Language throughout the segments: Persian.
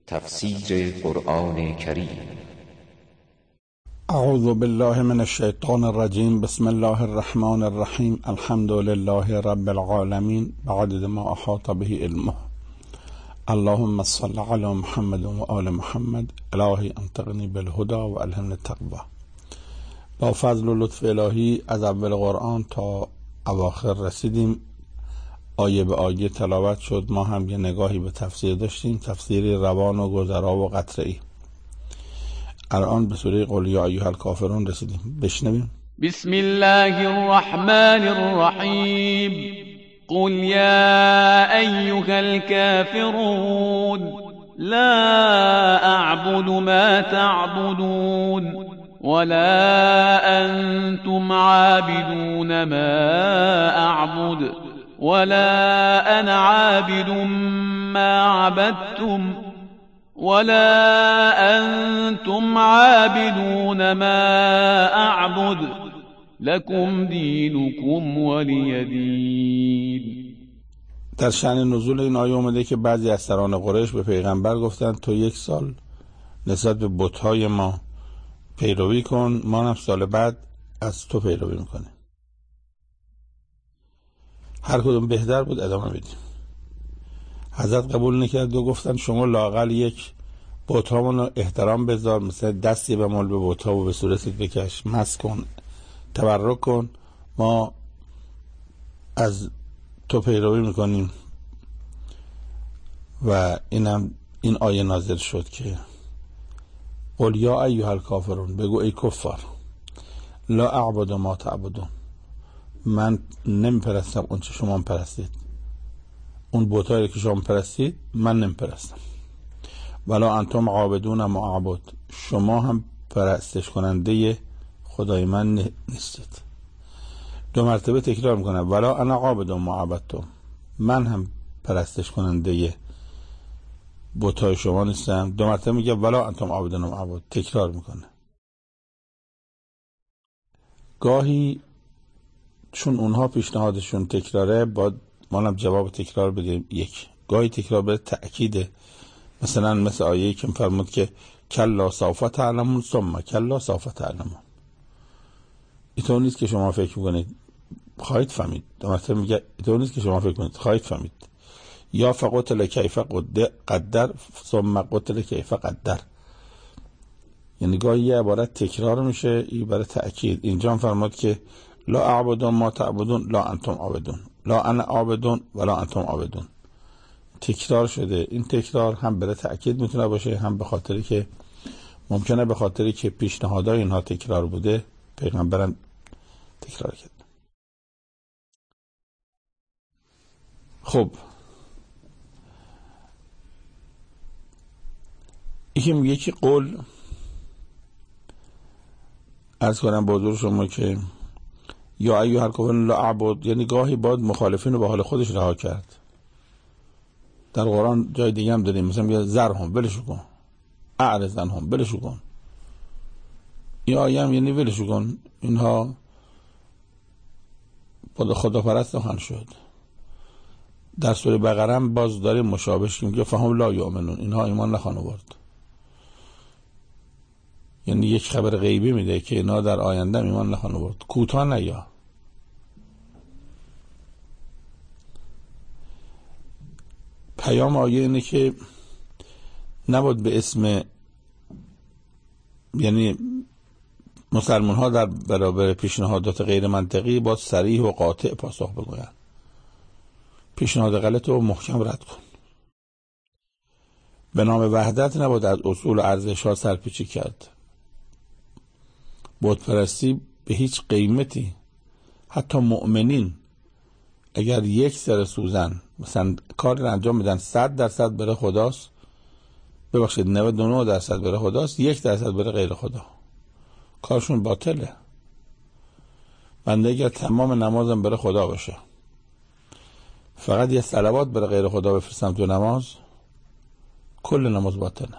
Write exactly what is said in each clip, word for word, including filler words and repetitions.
تفسیر قرآن کریم. اعوذ بالله من الشیطان الرجیم. بسم الله الرحمن الرحیم. الحمد لله رب العالمین بعدد ما احاط به علمه. اللهم صل علی محمد و آل محمد. الهی انطقنی بالهدى و الهمنی التقوی. با فضل و لطف الهی از اول قرآن تا اواخر رسیدیم. آیه به آیه تلاوت شد. ما هم یه نگاهی به تفسیر داشتیم، تفسیری روان و گذرا و قطعی. الان به سوره قل یا ایها الکافرون رسیدیم. بشنویم. بسم الله الرحمن الرحیم. قل یا ایها الكافرون لا اعبد ما تعبدون ولا انتم عابدون ما اعبد ولا انا عابد ما عبدتم ولا انتم عابدون ما اعبد لكم دینکم ولی دین. در شأن نزول این آیه اومده که بعضی از سران قریش به پیغمبر گفتن تو یک سال نسبت به بت‌های ما پیروی کن، ما هم سال بعد از تو پیروی میکنه. هر کدوم بهتر بود ادامه بدیم. حضرت قبول نکرد و گفتن شما لااقل یک بت‌هامون رو احترام بذار، مثلا دستی به مال به بت‌ها و به صورتت بکش، مس کن، تبرک کن، ما از تو پیروی میکنیم. و اینم این آیه نازل شد که قل یا ایها الکافرون، بگو ای کفار، لا اعبد ما تعبدون، من نمیپرستم اون چه شما پرستید، اون بتایی که شما پرستید من نمیپرستم. ولا انتم عابدون ما اعبد، شما هم پرستش کننده خدای من نیستید. دو مرتبه تکرار میکنم ولا انا عابد ما عبدتم، من هم پرستش کننده بتای شما نیستم. دو مرتبه میگه ولا انتم عابدون ما اعبد، تکرار میکنه. گاهی چون اونها پیشنهادشون تکراره باید ما هم جواب تکرار بدیم. یک گاهی تکرار بده تأکیده، مثلا مثل آیه‌ای که فرمود که کلا سوف تعلمون ثم کلا سوف تعلمون. اینطور نیست که شما فکر میکنید خواهید فهمید. دو مرتبه میگه اینطور نیست که شما فکر کنید خواهید فهمید. یا فقتل کیف قدر ثم قتل کیف قدر، یعنی گاهی یه عبارت تکرار میشه این برای تأکید. اینجا هم فرمود که لا اعبدون ما تعبدون لا انتم عابدون لا انا عابدون ولا انتم عابدون، تکرار شده. این تکرار هم برای تأکید میتونه باشه، هم به خاطری که ممکنه به خاطری که پیشنهادهای اینها تکرار بوده پیغمبرم تکرار کرد. خب یکی میگه که قول عرض کنم با حضور شما که یا ایها الکافرون لا اعبد، یعنی گاهی باید مخالفین رو به حال خودش رها کرد. در قرآن جای دیگه هم داریم، مثلا میگه ذرهم، ولش کن، اعرض عنهم، ولش کن. این آیه هم یعنی ولش کن، اینها خدا خدا پرست خواهند شد. در سوره بقره هم باز داریم مشابهش که میگه فهم لا یؤمنون، اینها ایمان نخواهند آورد. یعنی یک خبر غیبی میده که اینا در آینده ایمان نخواهند آورد. کوتاه نیا. پیام آیه اینه که نباید به اسم، یعنی مسلمان ها در برابر پیشنهادات غیر منطقی باید صریح و قاطع پاسخ بگویند. پیشنهاد غلط رو محکم رد کن. به نام وحدت نباید از اصول و ارزش ها سرپیچی کرد. بت پرستی به هیچ قیمتی، حتی مؤمنین اگر یک سر سوزن مثلا کار رو انجام میدن صد درصد بره خداست، ببخشید نود و نه درصد بره خداست، یک درصد بره غیر خدا، کارشون باطله. بنده اگر تمام نمازم بره خدا باشه، فقط یه صلوات بره غیر خدا بفرستم تو نماز، کل نماز باطله.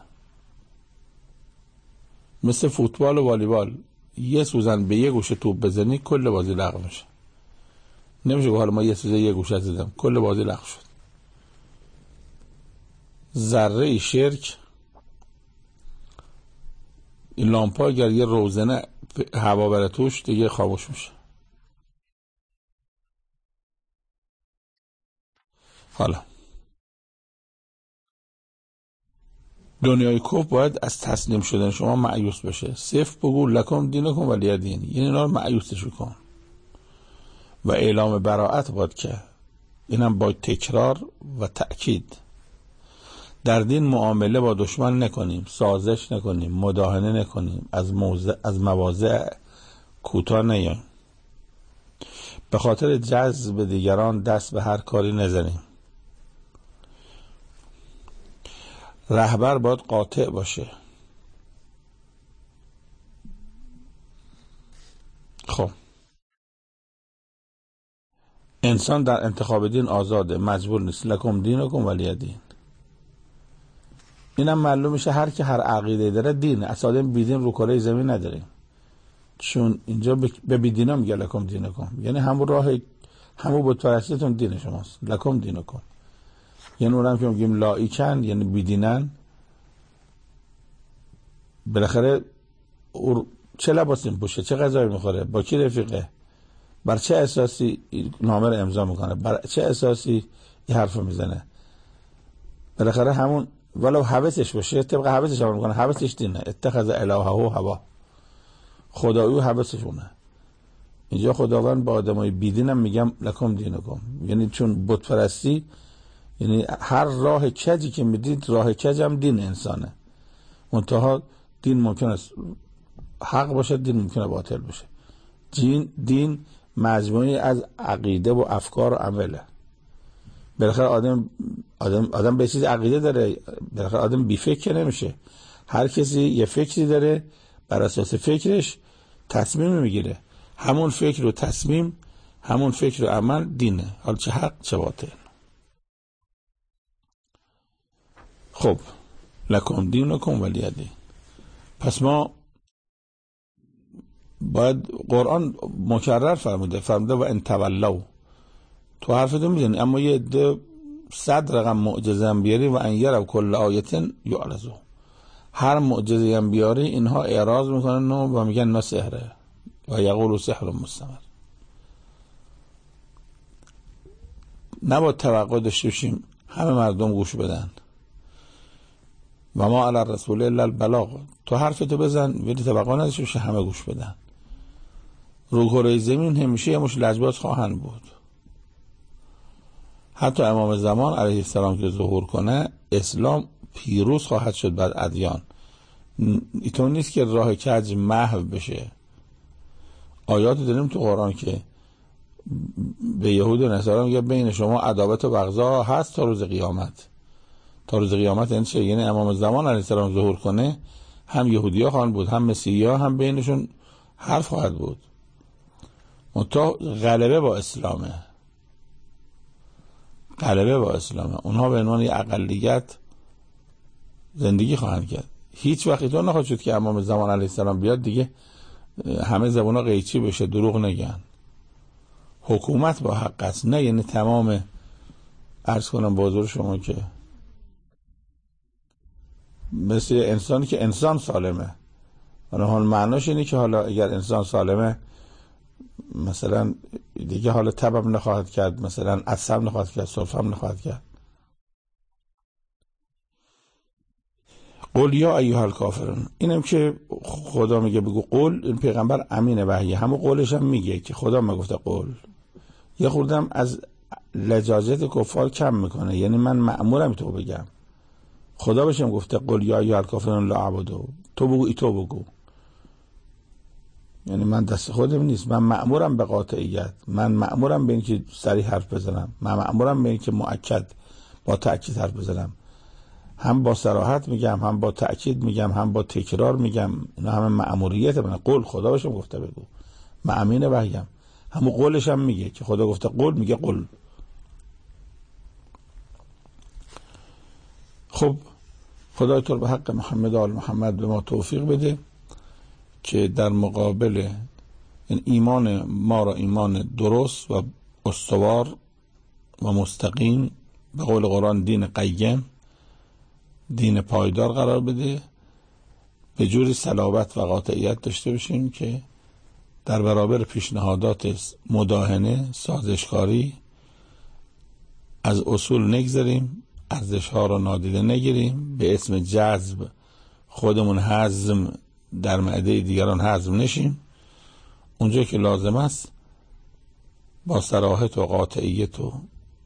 مثل فوتبال و والیبال، یه سوزن به یه گوشه توپ بزنی کل بازی لغو میشه. نمیشه که حالا ما یه سوزن یه گوشه زدم کل بازی لغو شد. ذره شرک این لامپا اگر یه روزنه هوا بره توش دیگه خاموش میشه. حالا دنیای کفر باید از تسلیم شدن شما مایوس بشه. صفر بگو لکم دینکم ولی دین، یعنی اینا رو مایوسش کن و اعلام براءت باید که اینم با تکرار و تأکید. در دین معامله با دشمن نکنیم، سازش نکنیم، مداهنه نکنیم، از موضع از مواضع کوتاه نیاییم، به خاطر جذب دیگران دست به هر کاری نزنیم. رهبر باید قاطع باشه. خب انسان در انتخاب دین آزاده، مجبور نیست. لکم دینکم ولی دین. اینم معلوم میشه هر کی هر عقیده داره دینه. اصلا بیدین رو کره زمین نداریم، چون اینجا به بیدینا میگه لکم دینکم، یعنی همون راه همون بت پرستیتون دین شماست. لکم دینکم یعنی اونم که میگیم لایکن یعنی بیدینن. بالاخره چه لباسی میپوشه، چه غذایی میخوره، با کی رفیقه، بر چه اساسی نامه رو امضا میکنه، بر چه اساسی این حرف رو میزنه. بالاخره همون ولو حوثش باشه طبق حوثش عمل میکنه. حوثش دینه. اتخذ الهه و هوا، خدایی و حوثشونه. اینجا خداوند با آدمای بیدینم میگم لکم دینکم، یعنی چون بت پرستی یعنی هر راه کجی که میدید راه کج هم دین انسانه. منتها دین ممکن است حق باشه، دین ممکنه باطل باشه. دین دین مجموعی از عقیده و افکار و عمله. بالاخره آدم آدم آدم به چیز عقیده داره، بالاخره آدم بی فکر نمیشه. هر کسی یه فکری داره، بر اساس فکرش تصمیم میگیره. همون فکر و تصمیم، همون فکر و عمل دینه، حالا چه حق چه باطل. خب لکم دینکم ولی دین. پس ما باید قرآن مکرر فرموده فرموده و ان تولوا، تو حرفتون میزنی اما یه عده صد رقم معجزه هم بیاری و ان یروا کل آیه یعرضوا، هر معجزه هم بیاری اینها اعراض میکنن و میگن نه سحره و یقولوا سحر مستمر. نباید توقع داشته باشیم همه مردم گوش بدن. و ما علی الرسول الا البلاغ، تو حرفتو بزن ولی توقع نداشته باشی همه گوش بدن. رو کره زمین همیشه یه مش لجباز خواهند بود. حتی امام زمان علیه السلام که ظهور کنه اسلام پیروز خواهد شد بر ادیان. اینطور نیست که راه کج محو بشه. آیات داریم تو قرآن که به یهود و نصارا میگه بین شما عداوت و بغضا هست تا روز قیامت. تا روز قیامت یعنی چه؟ یعنی امام زمان علیه السلام ظهور کنه هم یهودی‌ها خواهند بود، هم مسیحی‌ها، هم بینشون حرف خواهد بود. منتها غلبه با اسلامه، غلبه با اسلامه. اونها به عنوان یک اقلیت زندگی خواهند کرد. هیچ وقت اینطور نخواهد شد که امام زمان علیه السلام بیاد دیگه همه زبونا قیچی بشه، دروغ نگن. حکومت با حق است، نه یعنی تمام عرض کنم به حضور شما که مثل انسانی که انسان سالمه. حالا معناش اینه که حالا اگر انسان سالمه مثلا دیگه حالا تبم نخواهد کرد، مثلا عصب نخواهد کرد، صرفم نخواهد کرد. قل یا ایها الکافرون، اینم که خدا میگه بگو قول. این پیغمبر امین وحی، همون قولش هم میگه که خدا میگفته قول. یه خوردم از لجاجت کفار کم میکنه، یعنی من مأمورم تو بگم. خدا بهشم گفته قل یا ایها الکافرون لا اعبدو، تو بگو ای تو بگو. یعنی من دست خودم نیست، من مأمورم به قاطعیت، من مأمورم به اینکه صریح حرف بزنم، من مأمورم به اینکه مؤکد با تأکید حرف بزنم. هم با صراحت میگم، هم با تأکید میگم، هم با تکرار میگم. اینا همه مأموریت منه. قول خدا بهشم گفته بگو، من امین وحیم. همون قولش هم میگه که خدا گفته قول، میگه قول. خب خدای تو به حق محمد آل محمد به ما توفیق بده که در مقابل این ایمان ما را ایمان درست و استوار و مستقیم، به قول قرآن دین قیم، دین پایدار قرار بده. به جوری صلابت و قاطعیت داشته باشیم که در برابر پیشنهادات مداهنه، سازشکاری از اصول نگذاریم، ارزش‌ها را نادیده نگیریم، به اسم جذب خودمون هضم در معده دیگران هضم نشیم، اونجا که لازم است با صراحت و قاطعیت و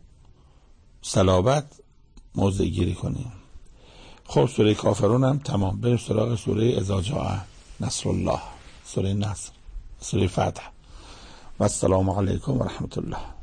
صلابت موضع گیری کنیم. خب سوره کافرون هم تمام. بریم سراغ سوره اذا جاء نصر الله، سوره نصر، سوره فتح. و السلام علیکم و رحمت الله.